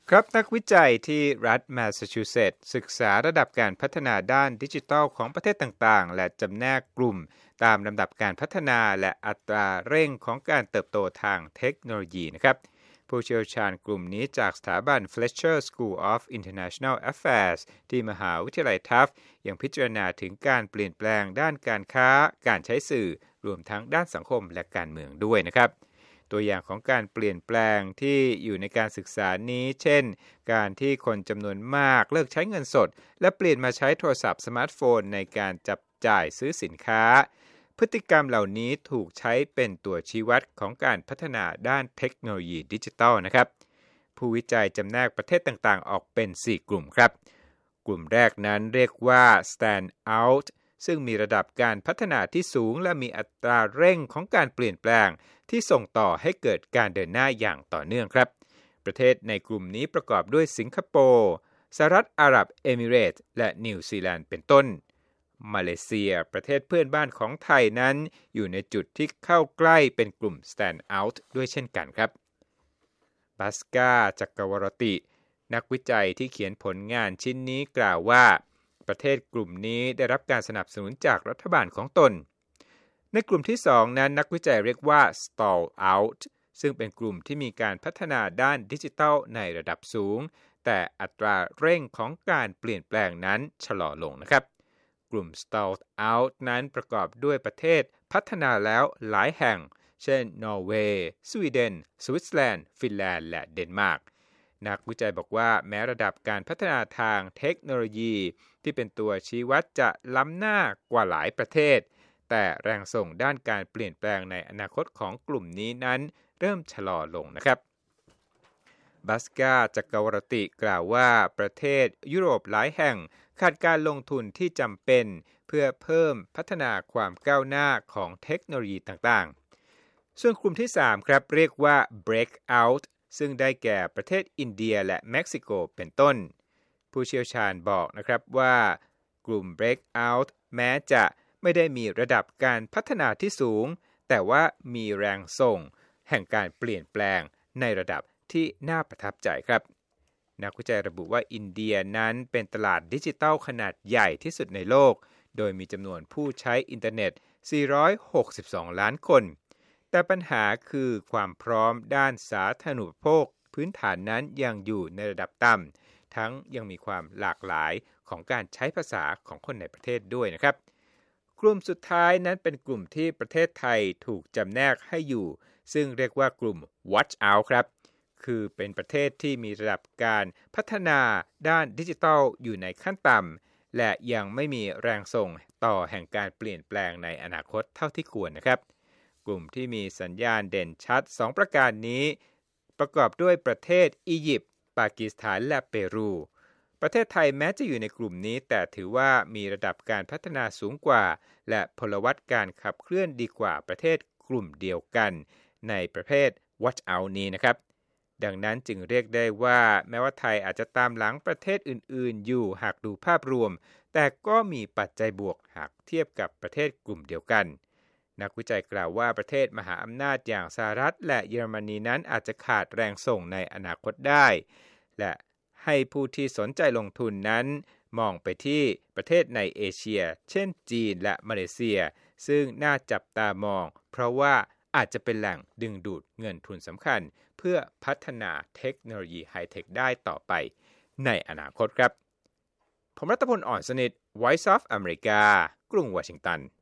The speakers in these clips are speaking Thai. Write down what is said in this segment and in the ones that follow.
ครับนักวิจัยที่รัฐแมสซาชูเซตส์ศึกษาระดับการพัฒนาด้านดิจิทัลของประเทศต่างๆและจำแนกกลุ่มตามลำดับการพัฒนาและอัตราเร่งของการเติบโตทางเทคโนโลยีนะครับผู้เชี่ยวชาญกลุ่มนี้จากสถาบัน Fletcher School of International Affairs ที่มหาวิทยาลัยทัฟต์ยังพิจารณาถึงการเปลี่ยนแปลงด้านการค้าการใช้สื่อรวมทั้งด้านสังคมและการเมืองด้วยนะครับตัวอย่างของการเปลี่ยนแปลงที่อยู่ในการศึกษานี้เช่นการที่คนจำนวนมากเลิกใช้เงินสดและเปลี่ยนมาใช้โทรศัพท์สมาร์ทโฟนในการจับจ่ายซื้อสินค้าพฤติกรรมเหล่านี้ถูกใช้เป็นตัวชี้วัดของการพัฒนาด้านเทคโนโลยีดิจิทัลนะครับผู้วิจัยจำแนกประเทศต่างๆออกเป็น4กลุ่มครับกลุ่มแรกนั้นเรียกว่า Stand Out ซึ่งมีระดับการพัฒนาที่สูงและมีอัตราเร่งของการเปลี่ยนแปลงที่ส่งต่อให้เกิดการเดินหน้าอย่างต่อเนื่องครับประเทศในกลุ่มนี้ประกอบด้วยสิงคโปร์สหรัฐอาหรับเอมิเรตส์และนิวซีแลนด์เป็นต้นมาเลเซียประเทศเพื่อนบ้านของไทยนั้นอยู่ในจุดที่เข้าใกล้เป็นกลุ่ม Stand Out ด้วยเช่นกันครับบาสกาจักรวรตินักวิจัยที่เขียนผลงานชิ้นนี้กล่าวว่าประเทศกลุ่มนี้ได้รับการสนับสนุนจากรัฐบาลของตนในกลุ่มที่2นั้นนักวิจัยเรียกว่า Stall Out ซึ่งเป็นกลุ่มที่มีการพัฒนาด้านดิจิทัลในระดับสูงแต่อัตราเร่งของการเปลี่ยนแปลงนั้นชะลอลงนะครับกลุ่ม Stall Out นั้นประกอบด้วยประเทศพัฒนาแล้วหลายแห่งเช่นนอร์เวย์สวีเดนสวิตเซอร์แลนด์ฟินแลนด์และเดนมาร์กนักวิจัยบอกว่าแม้ระดับการพัฒนาทางเทคโนโลยีที่เป็นตัวชี้วัดจะล้ำหน้ากว่าหลายประเทศแต่แรงส่งด้านการเปลี่ยนแปลงในอนาคตของกลุ่มนี้นั้นเริ่มชะลอลงนะครับบาสกาจักรวรติกล่าวว่าประเทศยุโรปหลายแห่งขาดการลงทุนที่จำเป็นเพื่อเพิ่มพัฒนาความก้าวหน้าของเทคโนโลยีต่างๆส่วนกลุ่มที่3ครับเรียกว่า Breakout ซึ่งได้แก่ประเทศอินเดียและเม็กซิโกเป็นต้นผู้เชี่ยวชาญบอกนะครับว่ากลุ่ม Breakout แม้จะไม่ได้มีระดับการพัฒนาที่สูงแต่ว่ามีแรงส่งแห่งการเปลี่ยนแปลงในระดับที่น่าประทับใจครับนักวิจัยระบุว่าอินเดียนั้นเป็นตลาดดิจิทัลขนาดใหญ่ที่สุดในโลกโดยมีจำนวนผู้ใช้อินเทอร์เน็ต462ล้านคนแต่ปัญหาคือความพร้อมด้านสาธารณูปโภคพื้นฐานนั้นยังอยู่ในระดับต่ำทั้งยังมีความหลากหลายของการใช้ภาษาของคนในประเทศด้วยนะครับกลุ่มสุดท้ายนั้นเป็นกลุ่มที่ประเทศไทยถูกจำแนกให้อยู่ซึ่งเรียกว่ากลุ่ม Watch Out ครับคือเป็นประเทศที่มีระดับการพัฒนาด้านดิจิทัลอยู่ในขั้นต่ำและยังไม่มีแรงส่งต่อแห่งการเปลี่ยนแปลงในอนาคตเท่าที่ควรนะครับกลุ่มที่มีสัญญาณเด่นชัด2ประการนี้ประกอบด้วยประเทศอียิปต์ปากีสถานและเปรูประเทศไทยแม้จะอยู่ในกลุ่มนี้แต่ถือว่ามีระดับการพัฒนาสูงกว่าและพลวัตการขับเคลื่อนดีกว่าประเทศกลุ่มเดียวกันในประเภท Watch Out นี้นะครับดังนั้นจึงเรียกได้ว่าแม้ว่าไทยอาจจะตามหลังประเทศอื่นๆอยู่หากดูภาพรวมแต่ก็มีปัจจัยบวกหากเทียบกับประเทศกลุ่มเดียวกันนักวิจัยกล่าวว่าประเทศมหาอำนาจอย่างสหรัฐและเยอรมนีนั้นอาจจะขาดแรงส่งในอนาคตได้และให้ผู้ที่สนใจลงทุนนั้นมองไปที่ประเทศในเอเชียเช่นจีนและมาเลเซียซึ่งน่าจับตามองเพราะว่าอาจจะเป็นแหล่งดึงดูดเงินทุนสำคัญเพื่อพัฒนาเทคโนโลยีไฮเทคได้ต่อไปในอนาคตครับผมรัตพล อ่อนสนิท Voice of America กรุงวอชิงตัน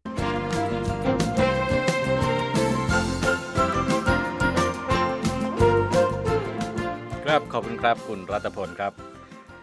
ครับขอบคุณครับคุณรัตพลครับ